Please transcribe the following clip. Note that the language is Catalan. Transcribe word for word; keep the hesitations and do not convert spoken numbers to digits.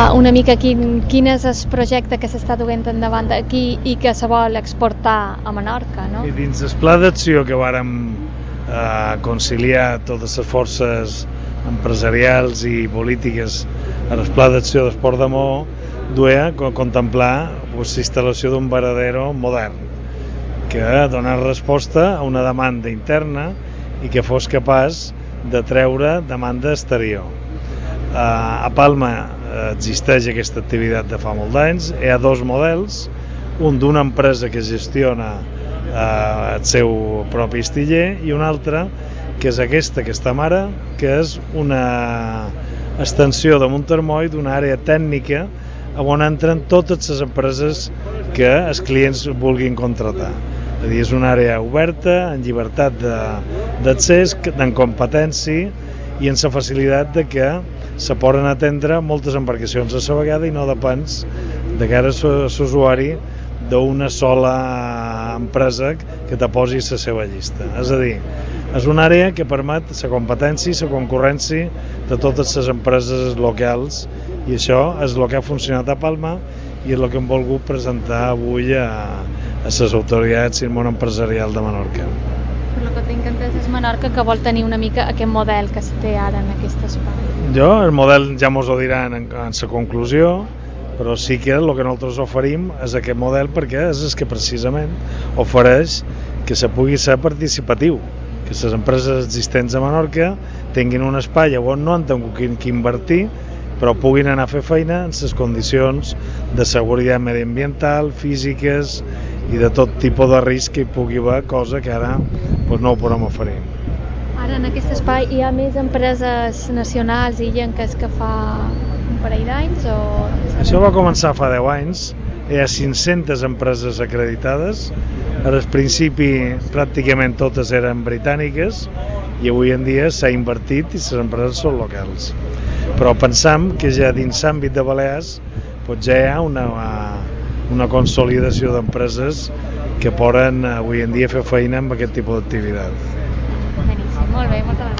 una mica quin, quin és el projecte que s'està duent endavant aquí i que se vol exportar a Menorca, no? I dins el pla d'acció que vàrem eh, conciliar totes les forces empresarials i polítiques en el pla d'acció d'Esport de Maó, duia a contemplar pues, la instal·lació d'un varadero modern que dona resposta a una demanda interna i que fos capaç de treure demanda exterior. Uh, a Palma uh, existeix aquesta activitat de fa molts d'anys, hi ha dos models, un d'una empresa que gestiona uh, el seu propi estiller i un altre que és aquesta que està ara, que és una extensió de Montermoi d'una àrea tècnica on entren totes les empreses que els clients vulguin contratar. És a dir, és una àrea oberta, en llibertat d'accés, en competència i en la facilitat de que se poden atendre moltes embarcacions a la vegada i no depens de cara a l'usuari d'una sola empresa que te posi la seva llista. És a dir, és una àrea que permet la competència i la concurrència de totes les empreses locals i això és el que ha funcionat a Palma i és el que hem volgut presentar avui a, a les autoritats i el món empresarial de Menorca. Per el que tinc entès és Menorca que vol tenir una mica aquest model que es té ara en aquest espai. Jo, el model ja mos ho diran en, en la conclusió, però sí que el que nosaltres oferim és aquest model perquè és el que precisament ofereix que se pugui ser participatiu, que les empreses existents a Menorca tinguin un espai on no han tingut que invertir, però puguin anar a fer feina en les condicions de seguretat mediambiental, físiques i de tot tipus de risc que hi pugui haver, cosa que ara doncs, no ho podem oferir. Ara en aquest espai hi ha més empreses nacionals i llenques que fa un parell d'anys? O... Això va començar fa deu anys, hi ha cinc-centes empreses acreditades, al principi pràcticament totes eren britàniques i avui en dia s'ha invertit i les empreses són locals. Però pensam que ja dins l'àmbit de Balears doncs ja hi ha una, una consolidació d'empreses que poden avui en dia fer feina amb aquest tipus d'activitat. Beníssim, molt bé, moltes gràcies.